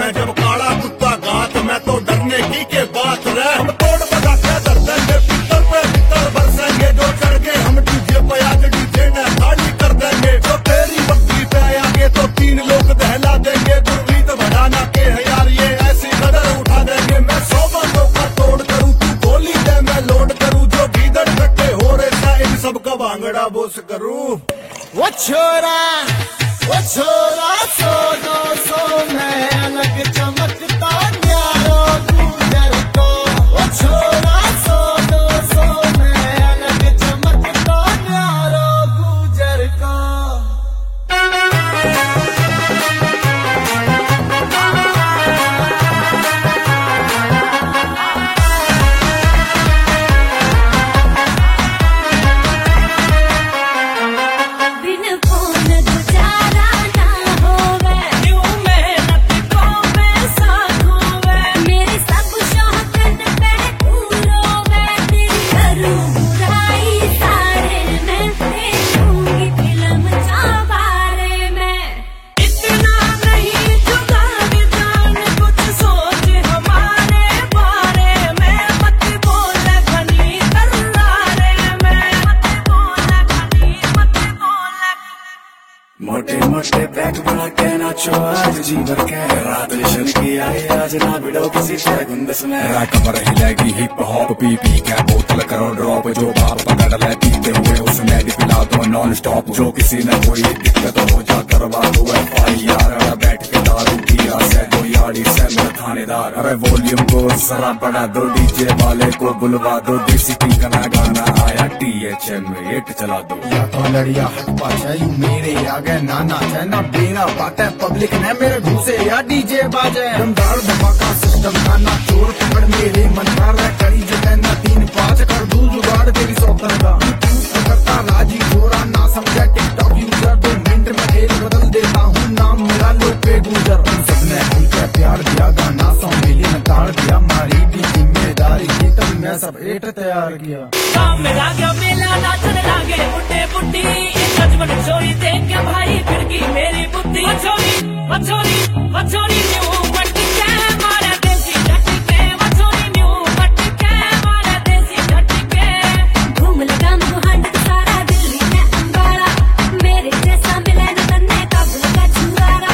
मैं जब काला कुत्ता घात मैं तो डरने की के बात रहे। हम तोड़ बजा के दर देंगे पित्तर पे पित्तर बरसेंगे, जो चढ़ गए हम डीजे पे आज डीजे ने खाली कर देंगे। जो तेरी बत्ती पे आगे तो 3 लोग दहला देंगे, गुरमीत बढ़ाना के है यार ये ऐसी कदर उठा देंगे। मैं 100 बातों का तोड़ करूँ तू गोली दे मैं लोड करूँ, जो भीतर इकट्ठे हो रहे थे इन सबका भांगड़ा बोस करूँ। वो छोरा सो दो सो मैं अलग चमकता न्यारो गुजर को। वो छोरा सो दो सो मैं अलग चमकता न्यारो गुजर को। मोटे मोटे बैग बना के नाचो आज जी भर के, रात जश्न की आई आज ना भिड़ो किसी से गुंदस में। कमर हिलेगी हिप हॉप पी पी क्या बोतल करो ड्रॉप, जो बाप पकड़ ले पीते हुए उसमें भी पिला दो नॉन स्टॉप। जो किसी ने कोई दिक्कत हो जा करवा दो FIR, बैठ के दारू पिया से दो यारी से मेरा थानेदार। अरे वॉल्यूम को जरा बढ़ा दो, डीजे वाले को बुलवा दो, देसी की का गाना आया THM में हिट चला दो। या तो लड़िया हट पाचा यू मेरे आगे नाना चाइना बेरा बात है, पब्लिक ने मेरे घूसे या डीजे बाजे। दमदार धमाका सिस्टम का ना चोर पकड़ मेरे मन का रह करी जगह ना 3-5 कर दू जुगाड़ तेरी सौतन का। करता राजी छोरा ना समझा टिकटॉक यूजर, 2 मिनट में खेल बदल देता हूँ नाम मेरा लोपे गुजर। सबने हमको प्यार दिया गाना 100 मिलियन ताड़ दिया, मारी भी जिम्मेदारी थी तब मैं सब एट तैयार किया। काम में लागे मेला नाचने लागे बुड्ढे बुड्ढी, जजमन चोरी देख के भाई फिर की मेरी बुद्धि। मछोरी न्यू मटके मारे देसी झटके, मछोरी न्यू मटके मारे देसी झटके। घूम लगा मुहांड सारा दिल्ली में अंबारा, मेरे जैसा मिले न तन्ने काबुल का छुआरा।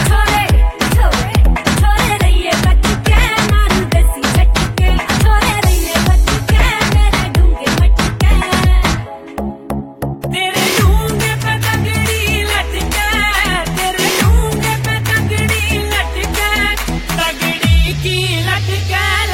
छोरे रहिए बचके मारू देसी झटके, छोरे रहिए बचके मेरे डूंगे मटके। तेरे डूंगे पे तगड़ी लटके, तेरे डूंगे पे तगड़ी लटके, तगड़ी की लटके